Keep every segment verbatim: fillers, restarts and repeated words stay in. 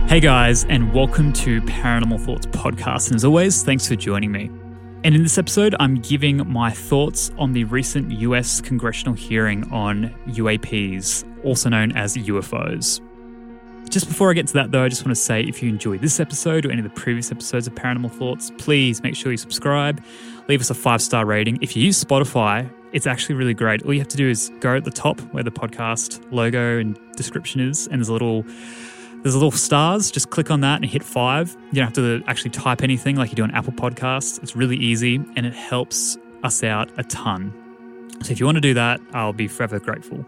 Hey guys, and welcome to Paranormal Thoughts Podcast. And as always, thanks for joining me. And in this episode, I'm giving my thoughts on the recent U S congressional hearing on U A Ps, also known as U F Os. Just before I get to that though, I just want to say if you enjoyed this episode or any of the previous episodes of Paranormal Thoughts, please make sure you subscribe, leave us a five-star rating. If you use Spotify, it's actually really great. All you have to do is go at the top where the podcast logo and description is, and there's a little there's a little stars. Just click on that and hit five. You don't have to actually type anything like you do on Apple Podcasts. It's really easy and it helps us out a ton. So if you want to do that, I'll be forever grateful.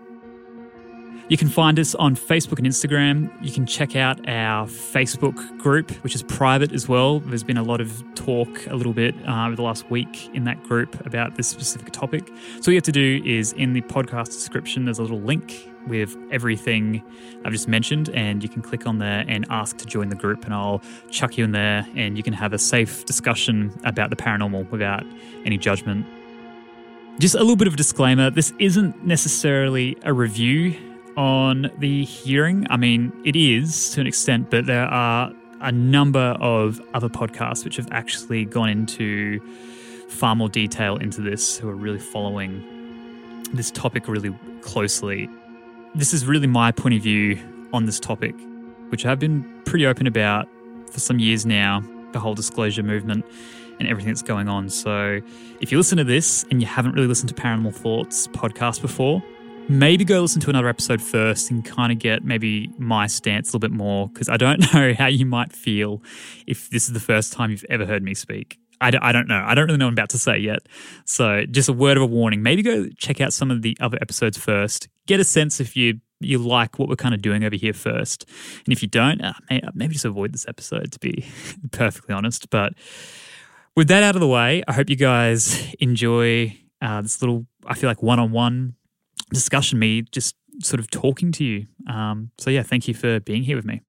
You can find us on Facebook and Instagram. You can check out our Facebook group, which is private as well. There's been a lot of talk a little bit uh, over the last week in that group about this specific topic. So all you have to do is in the podcast description, there's a little link with everything I've just mentioned, and you can click on there and ask to join the group, and I'll chuck you in there and you can have a safe discussion about the paranormal without any judgment. Just a little bit of a disclaimer, this isn't necessarily a review on the hearing. I mean, it is to an extent, but there are a number of other podcasts which have actually gone into far more detail into this, who are really following this topic really closely. This is really my point of view on this topic, which I've been pretty open about for some years now, the whole disclosure movement and everything that's going on. So if you listen to this and you haven't really listened to Paranormal Thoughts podcast before, maybe go listen to another episode first and kind of get maybe my stance a little bit more, because I don't know how you might feel if this is the first time you've ever heard me speak. I don't, I don't know. I don't really know what I'm about to say yet. So just a word of a warning. Maybe go check out some of the other episodes first. Get a sense if you you like what we're kind of doing over here first. And if you don't, uh, maybe just avoid this episode, to be perfectly honest. But with that out of the way, I hope you guys enjoy uh, this little, I feel like, one-on-one discussion, me just sort of talking to you. Um, so yeah, thank you for being here with me.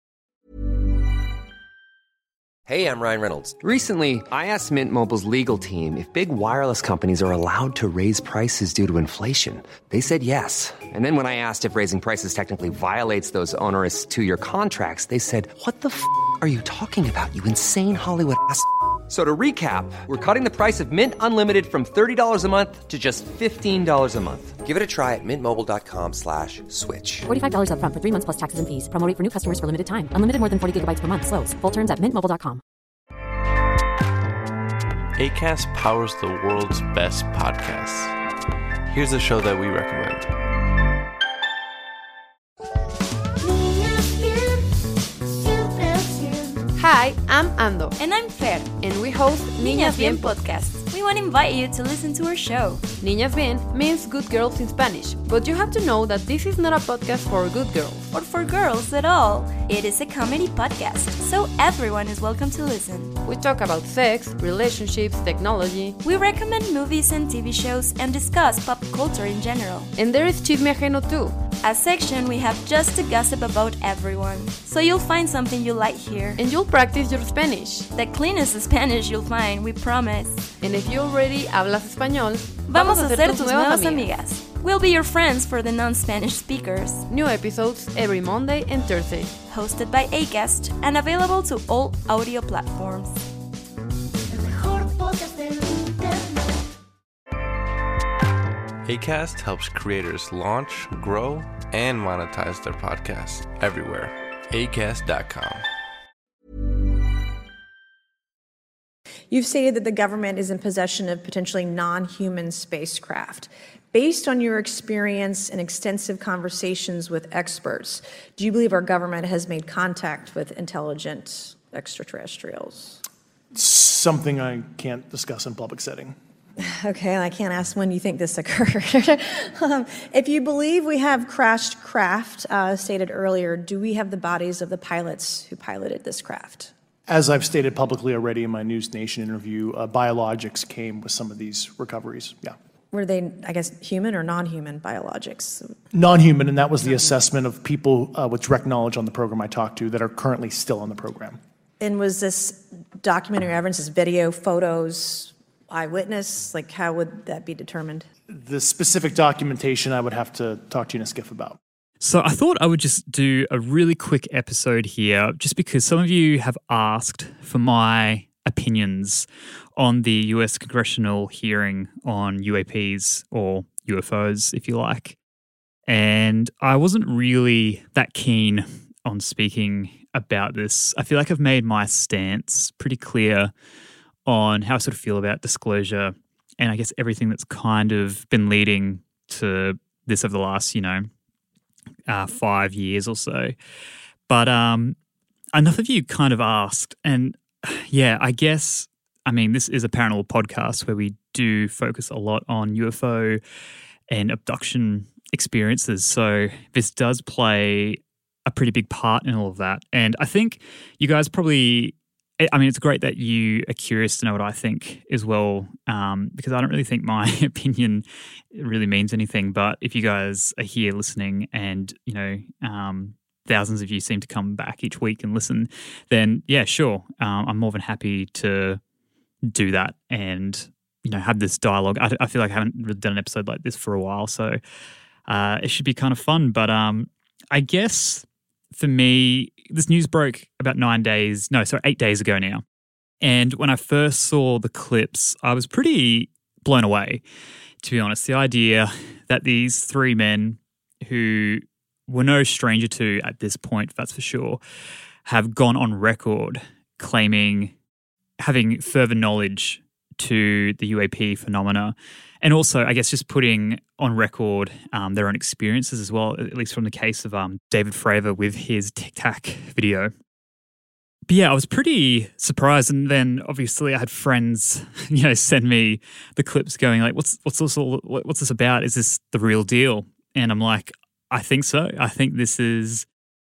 Hey, I'm Ryan Reynolds. Recently, I asked Mint Mobile's legal team if big wireless companies are allowed to raise prices due to inflation. They said yes. And then when I asked if raising prices technically violates those onerous two-year contracts, they said, "What the f*** are you talking about, you insane Hollywood ass f- So to recap, we're cutting the price of Mint Unlimited from thirty dollars a month to just fifteen dollars a month. Give it a try at mintmobile.com slash switch. forty-five dollars up front for three months plus taxes and fees. Promo rate for new customers for limited time. Unlimited more than forty gigabytes per month. Slows full terms at mint mobile dot com. Acast powers the world's best podcasts. Here's a show that we recommend. Hi, I'm Ando. And I'm Fer. And we host Niñas Bien Podcast. We want to invite you to listen to our show. Niñas Bien means good girls in Spanish, but you have to know that this is not a podcast for good girls. Or for girls at all. It is a comedy podcast, so everyone is welcome to listen. We talk about sex, relationships, technology. We recommend movies and T V shows and discuss pop culture in general. And there is Chisme Ajeno too. A section we have just to gossip about everyone. So you'll find something you like here. And you'll practice your Spanish. The cleanest Spanish you'll find, we promise. And if you already hablas español, vamos a ser tus nuevas amigas. We'll be your friends for the non-Spanish speakers. New episodes every Monday and Thursday. Hosted by Acast and available to all audio platforms. Acast helps creators launch, grow, and monetize their podcasts everywhere. acast dot com. You've stated that the government is in possession of potentially non-human spacecraft. Based on your experience and extensive conversations with experts, do you believe our government has made contact with intelligent extraterrestrials? Something I can't discuss in public setting. Okay, I can't ask when you think this occurred. um, if you believe we have crashed craft, uh, stated earlier, do we have the bodies of the pilots who piloted this craft? As I've stated publicly already in my News Nation interview, uh, biologics came with some of these recoveries, yeah. Were they, I guess, human or non-human biologics? Non-human, and that was the assessment of people uh, with direct knowledge on the program I talked to that are currently still on the program. And was this documentary evidence, this video, photos, eyewitness? Like, how would that be determined? The specific documentation I would have to talk to you in a skiff about. So I thought I would just do a really quick episode here, just because some of you have asked for my opinions on the U S congressional hearing on U A Ps, or U F Os, if you like. And I wasn't really that keen on speaking about this. I feel like I've made my stance pretty clear on how I sort of feel about disclosure, and I guess everything that's kind of been leading to this over the last, you know, uh, five years or so. But um, enough of you kind of asked, and yeah, I guess, I mean, this is a paranormal podcast where we do focus a lot on U F O and abduction experiences. So this does play a pretty big part in all of that. And I think you guys probably, I mean, it's great that you are curious to know what I think as well, um, because I don't really think my opinion really means anything. But if you guys are here listening and, you know, um, thousands of you seem to come back each week and listen, then yeah, sure. Um, I'm more than happy to do that and, you know, have this dialogue. I, I feel like I haven't really done an episode like this for a while, so uh, it should be kind of fun. But um, I guess for me, this news broke about nine days, no, sorry, eight days ago now. And when I first saw the clips, I was pretty blown away, to be honest. The idea that these three men, who were no stranger to at this point, that's for sure, have gone on record claiming having further knowledge to the U A P phenomena, and also, I guess, just putting on record um, their own experiences as well, at least from the case of um, David Fravor with his Tic Tac video. But yeah, I was pretty surprised, and then obviously I had friends, you know, send me the clips going like, "What's what's this all, what's this about? Is this the real deal?" And I'm like, I think so. I think this is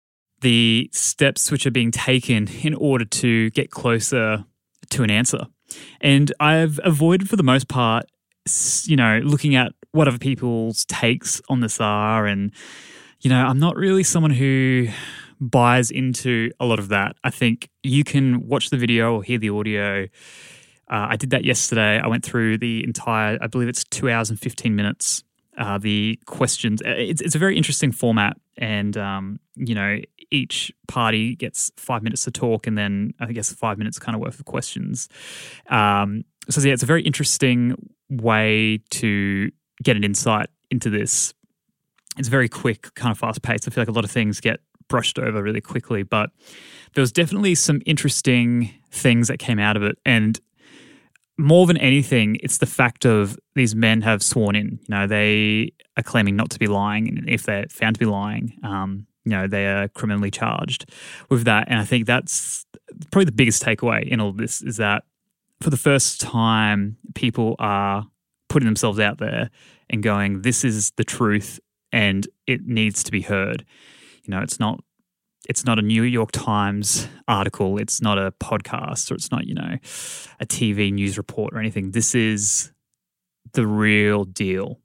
the steps which are being taken in order to get closer to an answer. And I've avoided, for the most part, you know, looking at what other people's takes on this are. And, you know, I'm not really someone who buys into a lot of that. I think you can watch the video or hear the audio. Uh, I did that yesterday. I went through the entire, I believe it's two hours and fifteen minutes. Uh, the questions, it's, it's a very interesting format, and, um, you know, each party gets five minutes to talk, and then I guess five minutes kind of worth of questions. Um, so yeah, it's a very interesting way to get an insight into this. It's very quick, kind of fast paced. I feel like a lot of things get brushed over really quickly, but there was definitely some interesting things that came out of it. And more than anything, it's the fact of these men have sworn in. You know, they are claiming not to be lying, and if they're found to be lying, um, you know, they are criminally charged with that. And I think that's probably the biggest takeaway in all of this, is that for the first time, people are putting themselves out there and going, this is the truth and it needs to be heard. You know, it's not It's not a New York Times article. It's not a podcast, or it's not, you know, a T V news report or anything. This is the real deal.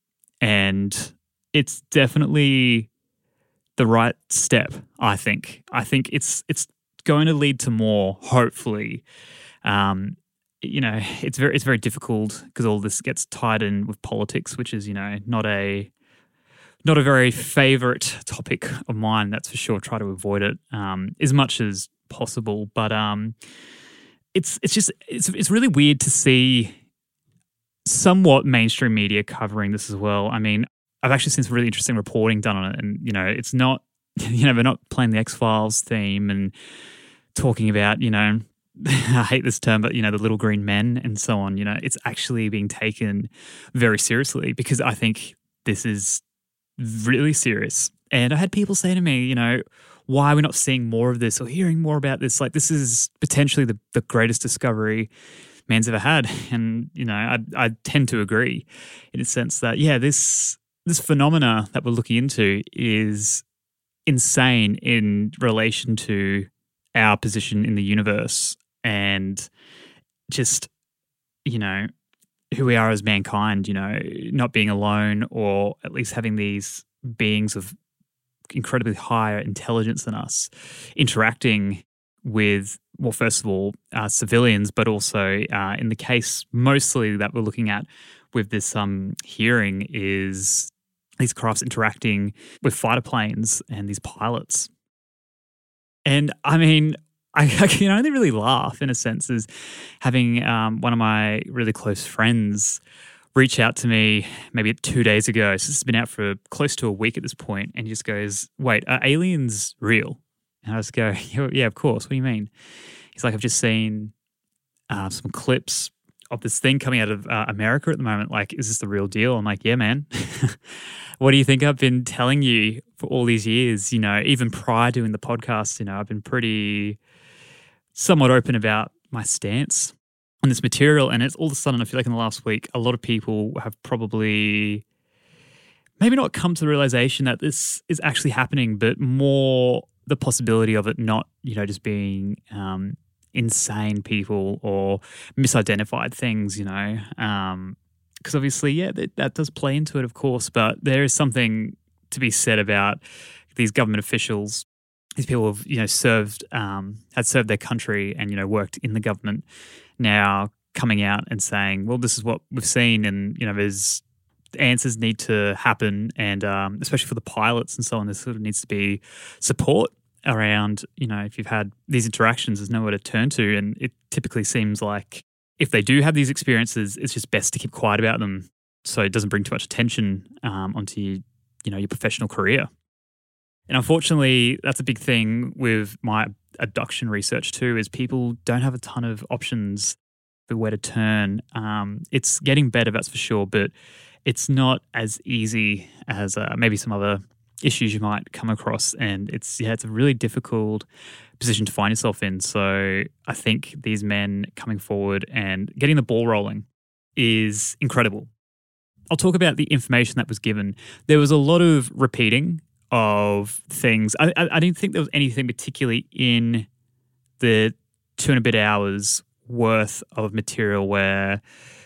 And it's definitely the right step, I think. I think it's it's going to lead to more, hopefully. Um, you know, it's very it's very difficult because all this gets tied in with politics, which is, you know, not a Not a very favourite topic of mine, that's for sure. Try to avoid it um, as much as possible. But um, it's it's just it's it's really weird to see somewhat mainstream media covering this as well. I mean, I've actually seen some really interesting reporting done on it, and you know, it's not you know they're not playing the X-Files theme and talking about, you know, I hate this term, but, you know, the little green men and so on. You know, it's actually being taken very seriously, because I think this is really serious. And I had people say to me, you know, why are we not seeing more of this or hearing more about this? Like, this is potentially the, the greatest discovery man's ever had. And, you know, I, I tend to agree in a sense that, yeah, this this phenomena that we're looking into is insane in relation to our position in the universe and just, you know, who we are as mankind, you know, not being alone, or at least having these beings of incredibly higher intelligence than us interacting with, well, first of all, uh, civilians, but also uh, in the case mostly that we're looking at with this um, hearing is these crafts interacting with fighter planes and these pilots. And I mean, I, I can only really laugh in a sense as having um, one of my really close friends reach out to me maybe two days ago. So this has been out for close to a week at this point, and he just goes, wait, are aliens real? And I just go, yeah, of course. What do you mean? He's like, I've just seen uh, some clips of this thing coming out of uh, America at the moment. Like, is this the real deal? I'm like, yeah, man. What do you think I've been telling you for all these years? You know, even prior to doing the podcast, you know, I've been pretty somewhat open about my stance on this material. And it's all of a sudden, I feel like in the last week, a lot of people have probably maybe not come to the realization that this is actually happening, but more the possibility of it not, you know, just being um, insane people or misidentified things, you know. Um, because obviously, yeah, that, that does play into it, of course, but there is something to be said about these government officials. These people have, you know, served, um, had served their country and, you know, worked in the government, now coming out and saying, well, this is what we've seen, and, you know, there's answers need to happen, and um, especially for the pilots and so on, there sort of needs to be support around, you know, if you've had these interactions, there's nowhere to turn to, and it typically seems like if they do have these experiences, it's just best to keep quiet about them so it doesn't bring too much attention um, onto you, you know, your professional career. And unfortunately, that's a big thing with my abduction research too, is people don't have a ton of options for where to turn. Um, it's getting better, that's for sure, but it's not as easy as uh, maybe some other issues you might come across. And it's, yeah, it's a really difficult position to find yourself in. So I think these men coming forward and getting the ball rolling is incredible. I'll talk about the information that was given. There was a lot of repeating of things. I, I, I didn't think there was anything particularly in the two and a bit hours worth of material where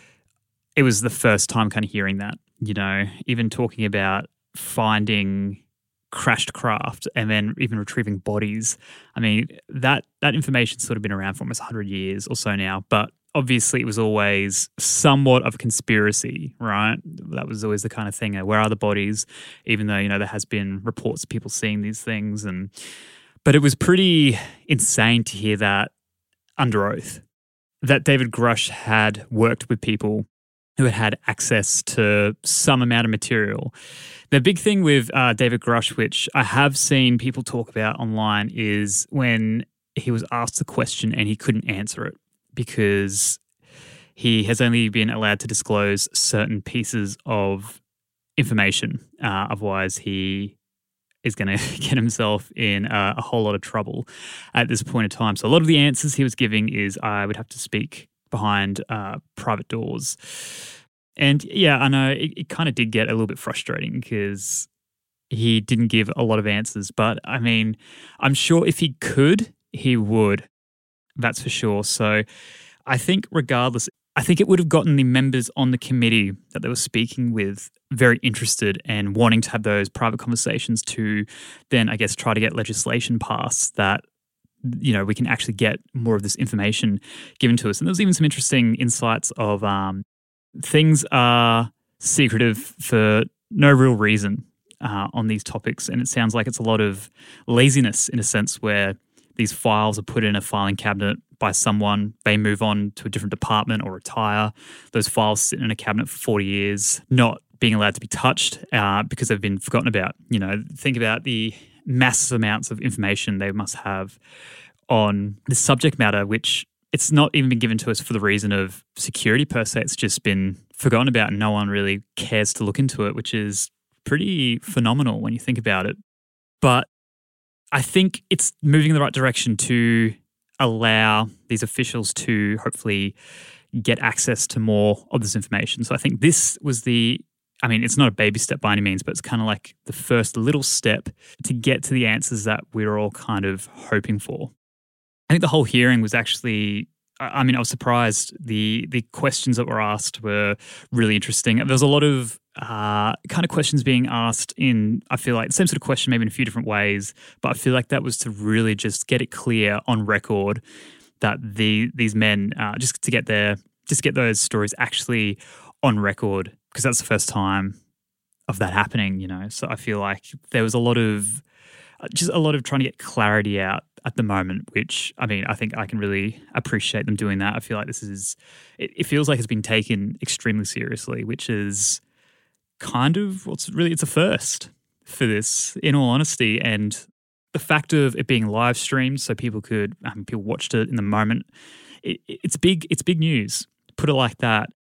it was the first time kind of hearing that, you know, even talking about finding crashed craft and then even retrieving bodies. I mean, that that information's sort of been around for almost one hundred years or so now, but obviously it was always somewhat of a conspiracy, right? That was always the kind of thing, where are the bodies? Even though, you know, there has been reports of people seeing these things. and But it was pretty insane to hear that under oath, that David Grusch had worked with people who had had access to some amount of material. The big thing with uh, David Grusch, which I have seen people talk about online, is when he was asked the question and he couldn't answer it because he has only been allowed to disclose certain pieces of information. Uh, otherwise, he is going to get himself in uh, a whole lot of trouble at this point in time. So a lot of the answers he was giving is I would have to speak behind uh, private doors. And yeah, I know it, it kind of did get a little bit frustrating because he didn't give a lot of answers. But I mean, I'm sure if he could, he would. That's for sure. So I think regardless, I think it would have gotten the members on the committee that they were speaking with very interested and wanting to have those private conversations to then, I guess, try to get legislation passed that, you know, we can actually get more of this information given to us. And there was even some interesting insights of um, things are secretive for no real reason uh, on these topics. And it sounds like it's a lot of laziness in a sense, where these files are put in a filing cabinet by someone, they move on to a different department or retire. Those files sit in a cabinet for forty years, not being allowed to be touched uh, because they've been forgotten about. You know, think about the massive amounts of information they must have on the subject matter, which it's not even been given to us for the reason of security per se. It's just been forgotten about and no one really cares to look into it, which is pretty phenomenal when you think about it. But I think it's moving in the right direction to allow these officials to hopefully get access to more of this information. So I think this was the, I mean, it's not a baby step by any means, but it's kind of like the first little step to get to the answers that we were all kind of hoping for. I think the whole hearing was actually, I mean, I was surprised. The the questions that were asked were really interesting. There was a lot of uh, kind of questions being asked in, I feel like, the same sort of question maybe in a few different ways, but I feel like that was to really just get it clear on record that the these men, uh, just to get their, just get those stories actually on record, because that's the first time of that happening, you know. So I feel like there was a lot of just a lot of trying to get clarity out at the moment, which, I mean, I think I can really appreciate them doing that. I feel like this is, it, it feels like it's been taken extremely seriously, which is kind of what's really, it's a first for this, in all honesty. And the fact of it being live streamed so people could, um, people watched it in the moment, it, it's big, it's big news. Put it like that.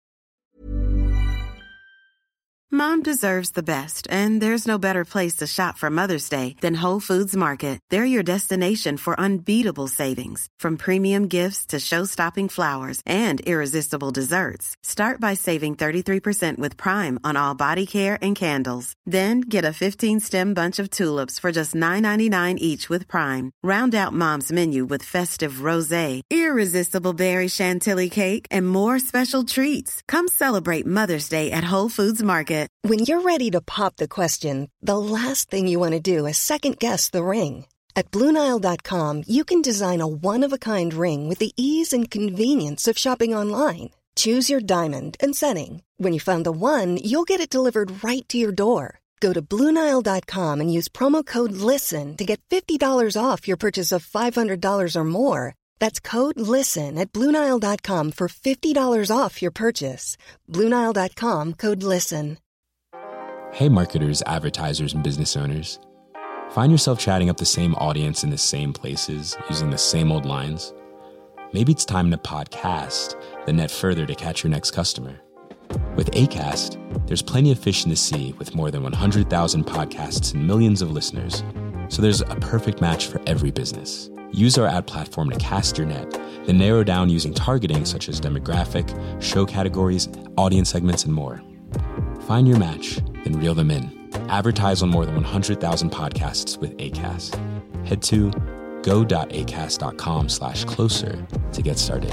Mom deserves the best, and there's no better place to shop for Mother's Day than Whole Foods Market. They're your destination for unbeatable savings, from premium gifts to show-stopping flowers and irresistible desserts. Start by saving thirty-three percent with Prime on all body care and candles. Then get a fifteen-stem bunch of tulips for just nine ninety-nine each with Prime. Round out Mom's menu with festive rosé, irresistible berry chantilly cake, and more special treats. Come celebrate Mother's Day at Whole Foods Market. When you're ready to pop the question, the last thing you want to do is second-guess the ring. At Blue Nile dot com, you can design a one-of-a-kind ring with the ease and convenience of shopping online. Choose your diamond and setting. When you find the one, you'll get it delivered right to your door. Go to Blue Nile dot com and use promo code LISTEN to get fifty dollars off your purchase of five hundred dollars or more. That's code LISTEN at Blue Nile dot com for fifty dollars off your purchase. Blue Nile dot com, code LISTEN. Hey marketers, advertisers, and business owners. Find yourself chatting up the same audience in the same places, using the same old lines? Maybe it's time to podcast the net further to catch your next customer. With Acast, there's plenty of fish in the sea with more than one hundred thousand podcasts and millions of listeners. So there's a perfect match for every business. Use our ad platform to cast your net, then narrow down using targeting such as demographic, show categories, audience segments, and more. Find your match, then reel them in. Advertise on more than one hundred thousand podcasts with Acast. Head to go.acast.com slash closer to get started.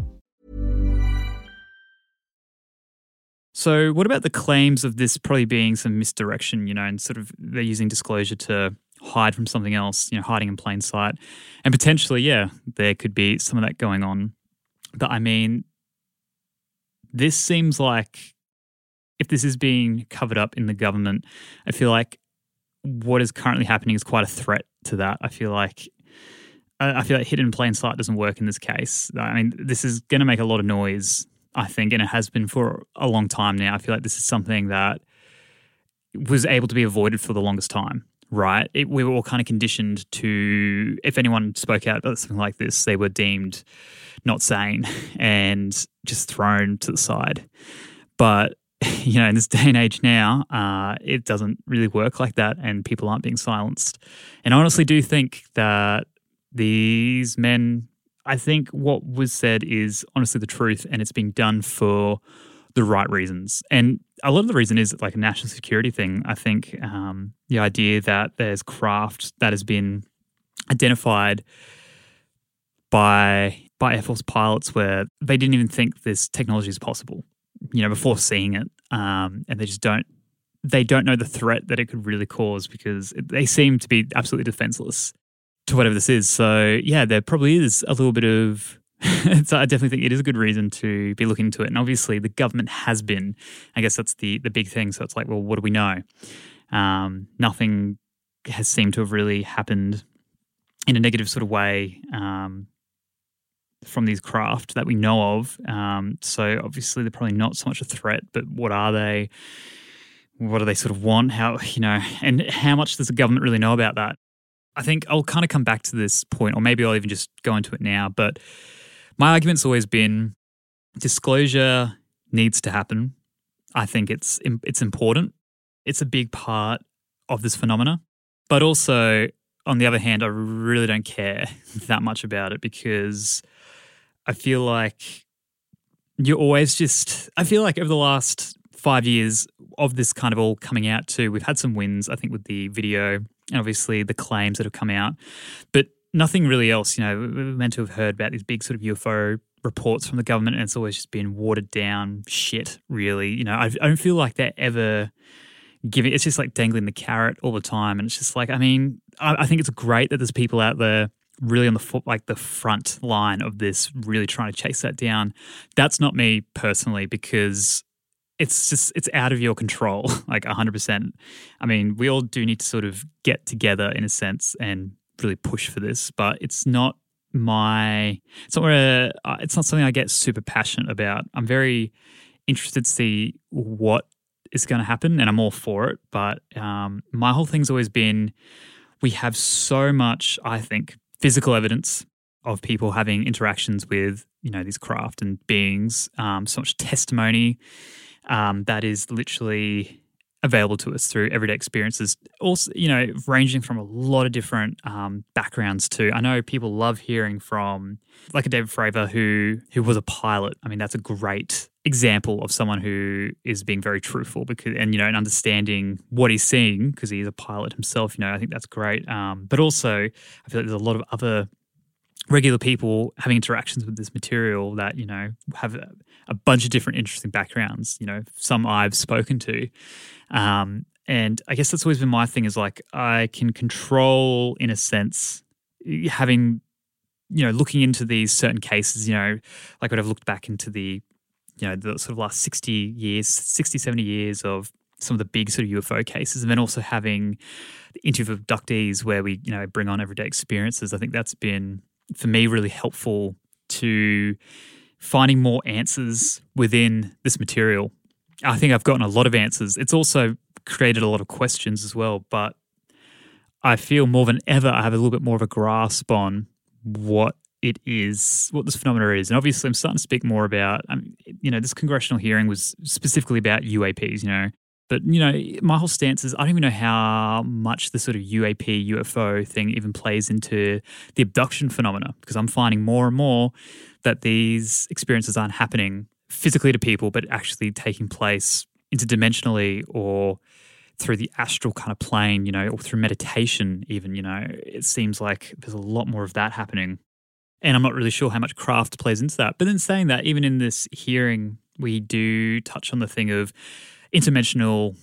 So what about the claims of this probably being some misdirection, you know, and sort of they're using disclosure to hide from something else, you know, hiding in plain sight. And potentially, yeah, there could be some of that going on. But I mean, this seems like if this is being covered up in the government, I feel like what is currently happening is quite a threat to that. I feel like I feel like hidden in plain sight doesn't work in this case. I mean, this is going to make a lot of noise, I think, and it has been for a long time now. I feel like this is something that was able to be avoided for the longest time, right? It, we were all kind of conditioned to, if anyone spoke out about something like this, they were deemed not sane and just thrown to the side. But you know, in this day and age now, uh, it doesn't really work like that, and people aren't being silenced. And I honestly do think that these men, I think what was said is honestly the truth, and it's being done for the right reasons. And a lot of the reason is like a national security thing. I think um, the idea that there's craft that has been identified by by Air Force pilots where they didn't even think this technology is possible, you know, before seeing it, um, and they just don't, they don't know the threat that it could really cause because it, they seem to be absolutely defenseless to whatever this is. So yeah, there probably is a little bit of, so I definitely think it is a good reason to be looking into it. And obviously the government has been, I guess that's the the big thing. So it's like, well, what do we know? Um, nothing has seemed to have really happened in a negative sort of way, um, from these craft that we know of. Um, so obviously they're probably not so much a threat, but what are they? What do they sort of want? How, you know, and how much does the government really know about that? I think I'll kind of come back to this point, or maybe I'll even just go into it now. But my argument's always been disclosure needs to happen. I think it's it's important. It's a big part of this phenomena. But also, on the other hand, I really don't care that much about it because I feel like you're always just, I feel like over the last five years of this kind of all coming out too, we've had some wins, I think, with the video and obviously the claims that have come out, but nothing really else. You know, we're meant to have heard about these big sort of U F O reports from the government and it's always just been watered down shit, really. You know, I, I don't feel like they're ever giving, it's just like dangling the carrot all the time. And it's just like, I mean, I, I think it's great that there's people out there really on the foot, like the front line of this, really trying to chase that down. That's not me personally, because it's just, it's out of your control, like one hundred percent. I mean, we all do need to sort of get together in a sense and really push for this, but it's not my, it's not where, uh, it's not something I get super passionate about. I'm very interested to see what is going to happen, and I'm all for it. But um, my whole thing's always been, we have so much, I think, physical evidence of people having interactions with, you know, these craft and beings, um, so much testimony um, that is literally available to us through everyday experiences. Also, you know, ranging from a lot of different um, backgrounds too. I know people love hearing from, like a David Fravor who who was a pilot. I mean, that's a great example of someone who is being very truthful because, and you know, and understanding what he's seeing because he's a pilot himself. You know, I think that's great. Um, but also, I feel like there's a lot of other regular people having interactions with this material that, you know, have a, a bunch of different interesting backgrounds, you know, some I've spoken to. Um, and I guess that's always been my thing is like I can control, in a sense, having, you know, looking into these certain cases, you know, like when I've looked back into the, you know, the sort of last sixty years, sixty, seventy years of some of the big sort of U F O cases, and then also having the interview of abductees where we, you know, bring on everyday experiences. I think that's been, for me, really helpful to finding more answers within this material. I think I've gotten a lot of answers. It's also created a lot of questions as well, but I feel more than ever I have a little bit more of a grasp on what it is, what this phenomena is. And obviously I'm starting to speak more about, um, you know, this congressional hearing was specifically about U A Ps, you know. But, you know, my whole stance is I don't even know how much the sort of U A P, U F O thing even plays into the abduction phenomena, because I'm finding more and more that these experiences aren't happening physically to people, but actually taking place interdimensionally or through the astral kind of plane, you know, or through meditation even, you know. It seems like there's a lot more of that happening. And I'm not really sure how much craft plays into that. But then saying that, even in this hearing, we do touch on the thing of interdimensional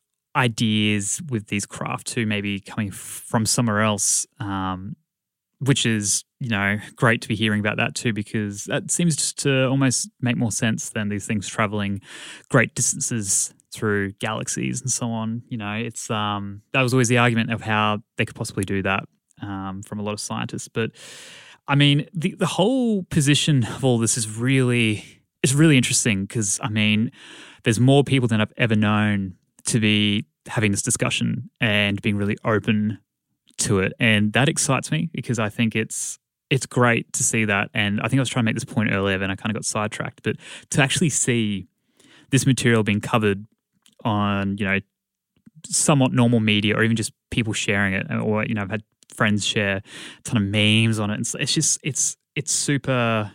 ideas with these craft who may be coming from somewhere else, um, which is, you know, great to be hearing about that too, because that seems just to almost make more sense than these things traveling great distances through galaxies and so on. You know, it's um, that was always the argument of how they could possibly do that um, from a lot of scientists. But I mean, the the whole position of all this is really is really interesting because, I mean, there's more people than I've ever known to be having this discussion and being really open to it. And that excites me because I think it's it's great to see that. And I think I was trying to make this point earlier and I kind of got sidetracked. But to actually see this material being covered on, you know, somewhat normal media or even just people sharing it, or, you know, I've had friends share a ton of memes on it. And it's just, it's it's super...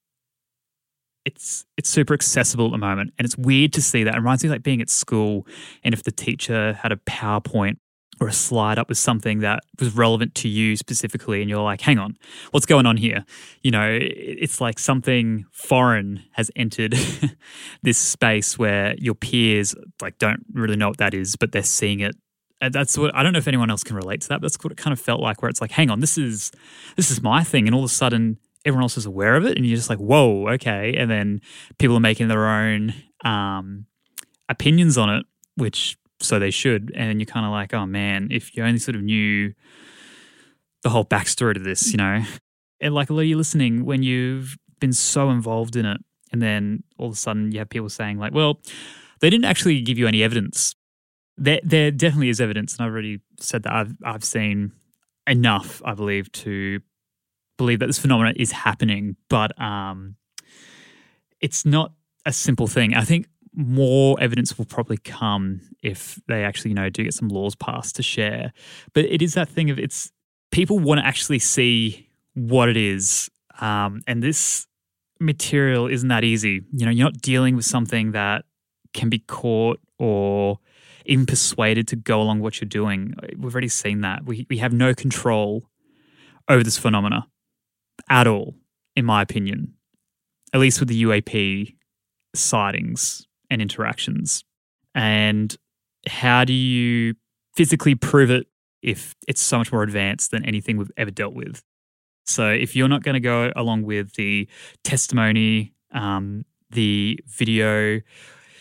It's it's super accessible at the moment, and it's weird to see that. It reminds me of like being at school, and if the teacher had a PowerPoint or a slide up with something that was relevant to you specifically, and you're like, hang on, what's going on here? You know, it's like something foreign has entered this space where your peers like don't really know what that is, but they're seeing it. And that's what, I don't know if anyone else can relate to that, but that's what it kind of felt like, where it's like, hang on, this is this is my thing, and all of a sudden everyone else is aware of it, and you're just like, whoa, okay. And then people are making their own um, opinions on it, which so they should. And you're kind of like, oh man, if you only sort of knew the whole backstory to this, you know. And like a lot of you listening, when you've been so involved in it, and then all of a sudden you have people saying like, well, they didn't actually give you any evidence. There, there definitely is evidence, and I've already said that I've I've seen enough, I believe, to believe that this phenomenon is happening, but um, it's not a simple thing. I think more evidence will probably come if they actually, you know, do get some laws passed to share. But it is that thing of it's people want to actually see what it is, um, and this material isn't that easy. You know, you're not dealing with something that can be caught or even persuaded to go along what you're doing. We've already seen that. We we have no control over this phenomena at all, in my opinion, at least with the U A P sightings and interactions. And how do you physically prove it if it's so much more advanced than anything we've ever dealt with? So if you're not going to go along with the testimony, um, the video,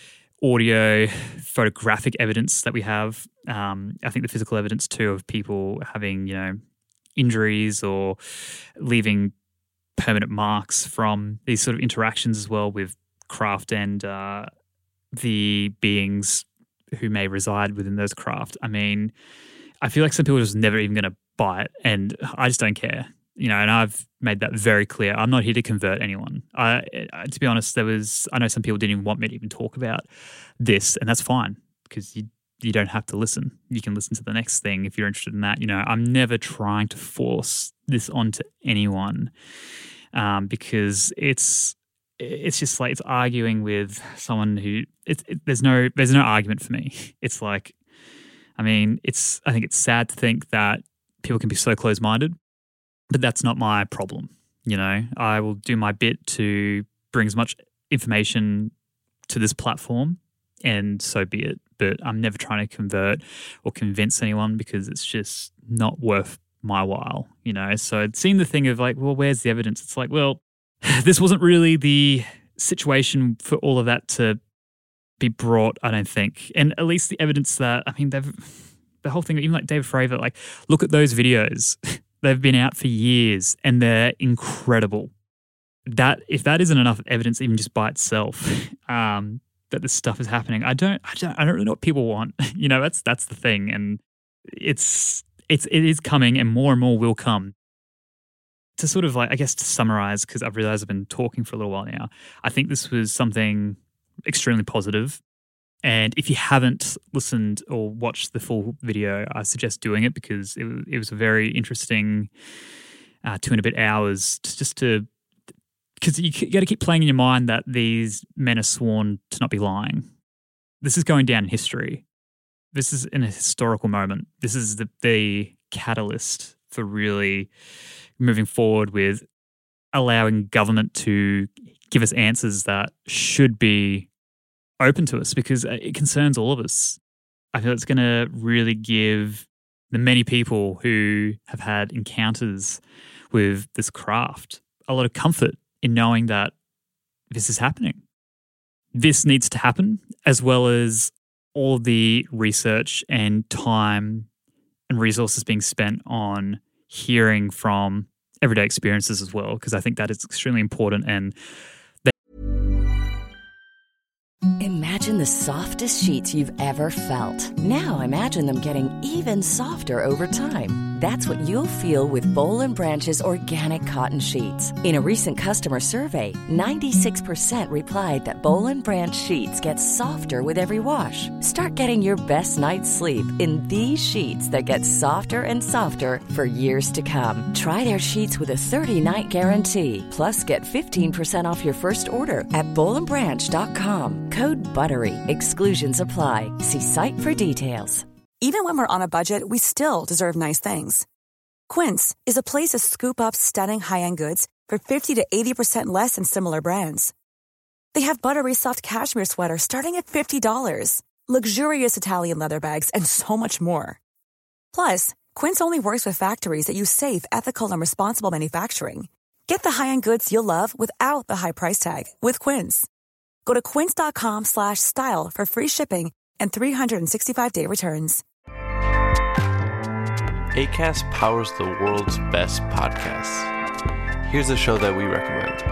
audio, photographic evidence that we have. Um, I think the physical evidence too of people having, you know, injuries or leaving permanent marks from these sort of interactions as well with craft and uh, the beings who may reside within those craft. I mean, I feel like some people are just never even going to buy it, and I just don't care. You know, and I've made that very clear. I'm not here to convert anyone. I, I, to be honest, there was, I know some people didn't even want me to even talk about this, and that's fine because you you don't have to listen. You can listen to the next thing if you're interested in that. You know, I'm never trying to force this onto anyone um, because it's it's just like it's arguing with someone who it's it, there's no there's no argument for me. It's like, I mean, it's I think it's sad to think that people can be so close-minded. But that's not my problem, you know. I will do my bit to bring as much information to this platform, and so be it. But I'm never trying to convert or convince anyone because it's just not worth my while, you know. So seeing the thing of like, well, where's the evidence? It's like, well, this wasn't really the situation for all of that to be brought, I don't think. And at least the evidence that, I mean, they've the whole thing, even like David Fravor, like, look at those videos. They've been out for years and they're incredible. That if that isn't enough evidence, even just by itself, um, that this stuff is happening, I don't, I don't, I don't really know what people want. You know, that's that's the thing, and it's it's it is coming, and more and more will come. To sort of like, I guess, to summarize, because I've realized I've been talking for a little while now. I think this was something extremely positive. And if you haven't listened or watched the full video, I suggest doing it because it, it was a very interesting uh, two and a bit hours to, just to, because you got to keep playing in your mind that these men are sworn to not be lying. This is going down in history. This is in a historical moment. This is the, the catalyst for really moving forward with allowing government to give us answers that should be open to us because it concerns all of us. I feel it's going to really give the many people who have had encounters with this craft a lot of comfort in knowing that this is happening. This needs to happen, as well as all the research and time and resources being spent on hearing from everyday experiences as well, because I think that is extremely important. And imagine the softest sheets you've ever felt. Now imagine them getting even softer over time. That's what you'll feel with Boll and Branch's organic cotton sheets. In a recent customer survey, ninety-six percent replied that Boll and Branch sheets get softer with every wash. Start getting your best night's sleep in these sheets that get softer and softer for years to come. Try their sheets with a thirty-night guarantee. Plus, get fifteen percent off your first order at boll and branch dot com. Code BUTTERY. Exclusions apply. See site for details. Even when we're on a budget, we still deserve nice things. Quince is a place to scoop up stunning high-end goods for fifty to eighty percent less than similar brands. They have buttery soft cashmere sweaters starting at fifty dollars, luxurious Italian leather bags, and so much more. Plus, Quince only works with factories that use safe, ethical, and responsible manufacturing. Get the high-end goods you'll love without the high price tag with Quince. Go to quince.com slash style for free shipping and three sixty-five day returns. Acast powers the world's best podcasts. Here's a show that we recommend.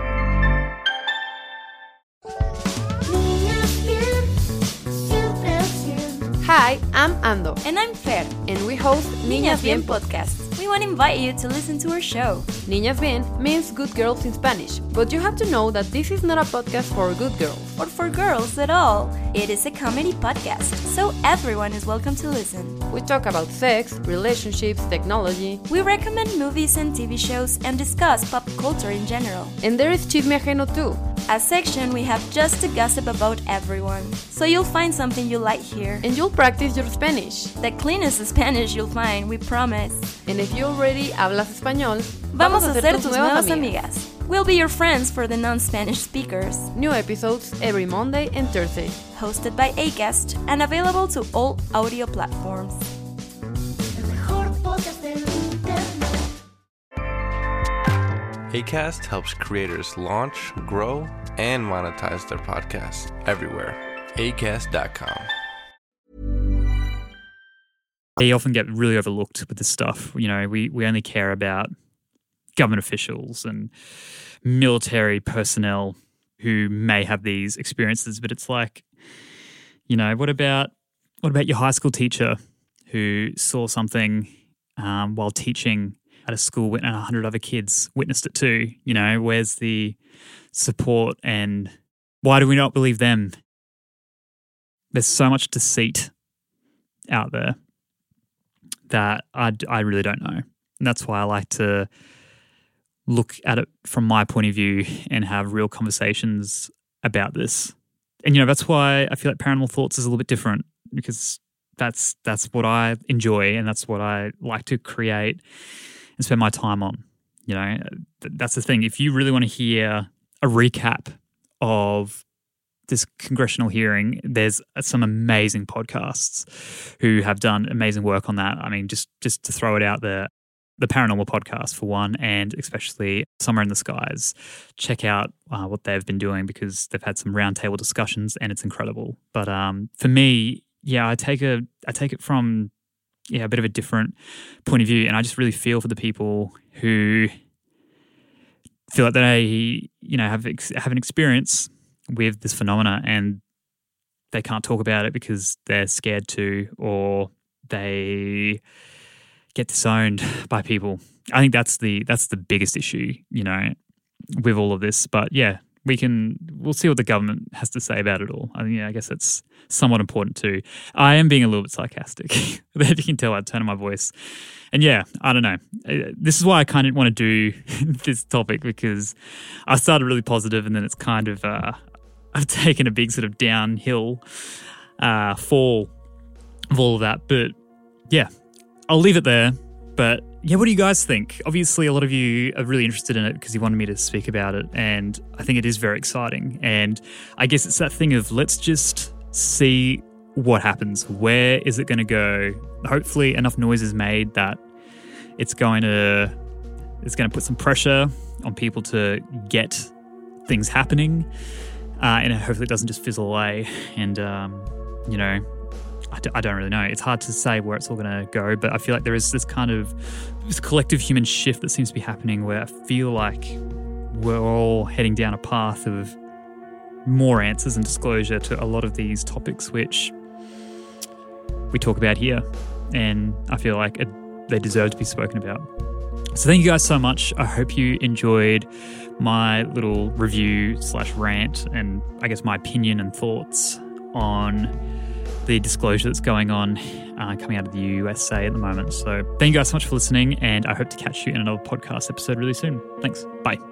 Hi, I'm Ando. And I'm Fer. And we host Niñas Bien podcast. We want to invite you to listen to our show. Niñas Bien means good girls in Spanish, but you have to know that this is not a podcast for good girls. Or for girls at all. It is a comedy podcast, so everyone is welcome to listen. We talk about sex, relationships, technology. We recommend movies and T V shows and discuss pop culture in general. And there is Chisme Ajeno too, a section we have just to gossip about everyone. So you'll find something you like here. And you'll practice your Spanish. The cleanest Spanish you'll find, we promise. And if you already hablas español, vamos a ser tus nuevas amigas. We'll be your friends for the non-Spanish speakers. New episodes every Monday and Thursday. Hosted by Acast and available to all audio platforms. Acast helps creators launch, grow, and monetize their podcasts everywhere. acast dot com. They often get really overlooked with this stuff. You know, we, we only care about government officials and military personnel who may have these experiences, but it's like, you know, what about what about your high school teacher who saw something um, while teaching at a school and a hundred other kids witnessed it too? You know, where's the support and why do we not believe them? There's so much deceit out there that I, I really don't know. And that's why I like to look at it from my point of view and have real conversations about this. And, you know, that's why I feel like Paranormal Thoughts is a little bit different, because that's that's what I enjoy and that's what I like to create and spend my time on. You know, that's the thing. If you really want to hear a recap of this congressional hearing, there's some amazing podcasts who have done amazing work on that. I mean, just just to throw it out there, the Paranormal Podcast for one, and especially Somewhere in the Skies. Check out uh, what they've been doing, because they've had some roundtable discussions and it's incredible. But um, for me, yeah, I take a I take it from yeah a bit of a different point of view, and I just really feel for the people who feel like they you know have ex- have an experience with this phenomena and they can't talk about it because they're scared to, or they get disowned by people. I think that's the that's the biggest issue, you know, with all of this. But yeah, we can we'll see what the government has to say about it all. I mean, yeah, I guess it's somewhat important too. I am being a little bit sarcastic. That you can tell by the tone of my voice. And yeah, I don't know. This is why I kind of want to do this topic, because I started really positive and then it's kind of uh, I've taken a big sort of downhill uh, fall of all of that. But yeah, I'll leave it there. But yeah, what do you guys think? Obviously, a lot of you are really interested in it because you wanted me to speak about it. And I think it is very exciting. And I guess it's that thing of let's just see what happens. Where is it going to go? Hopefully enough noise is made that it's going to it's going to put some pressure on people to get things happening. Uh, and hopefully it doesn't just fizzle away. And, um, you know, I, d- I don't really know. It's hard to say where it's all going to go, but I feel like there is this kind of this collective human shift that seems to be happening where I feel like we're all heading down a path of more answers and disclosure to a lot of these topics which we talk about here. And I feel like it, they deserve to be spoken about. So thank you guys so much. I hope you enjoyed my little review slash rant and I guess my opinion and thoughts on the disclosure that's going on uh, coming out of the U S A at the moment. So thank you guys so much for listening, and I hope to catch you in another podcast episode really soon. Thanks. Bye.